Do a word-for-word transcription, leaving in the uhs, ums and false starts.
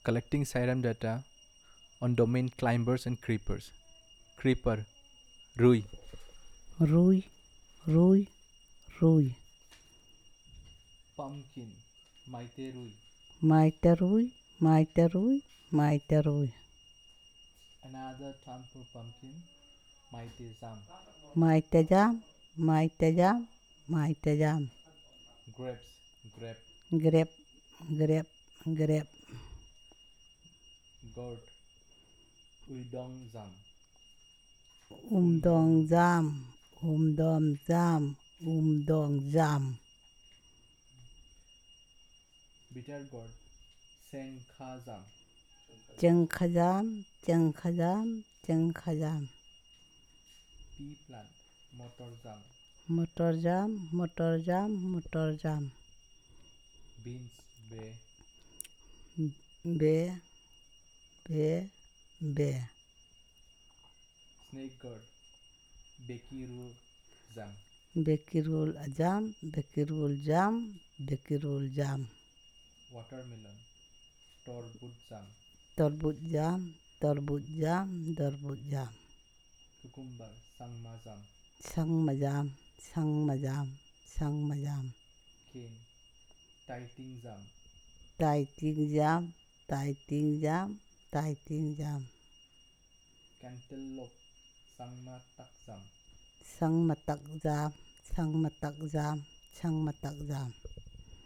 Collecting Siram data on domain climbers and creepers. Creeper, Rui. Rui, Rui, Rui. Pumpkin, Maite Rui. Maite Rui, Maite Rui, Maite Rui. Another term for pumpkin, Maite Zam. Maite Jam, Maite Jam, Maite Jam. Grapes, Grape. Grape, grape, grape. Gourd, Uidong Zam. Um dong jam, um dong jam, um dong jam. Bitter gourd, Sen Kha Zam. Cheng khajam, cheng khajam, cheng khajam. Pea plant, Motor Zam. Motor jam, motor jam, motor jam. Beans, Be. Be, be, be. Snake gourd, Bekiru Zam. Bekirul jam, bekirul jam, bekirul jam. Watermelon, Torbut Zam. Torbut jam, torbut jam, torbut jam. Cucumber, Sangma Zam. Sang majam, sang majam, sang majam. Cane, Taiting Zam. Tai ting jam, tai ting jam, tai ting jam. Cantaloupe, Sangma Tak Zam. Sang matak jam, sang matak jam, sang matak jam.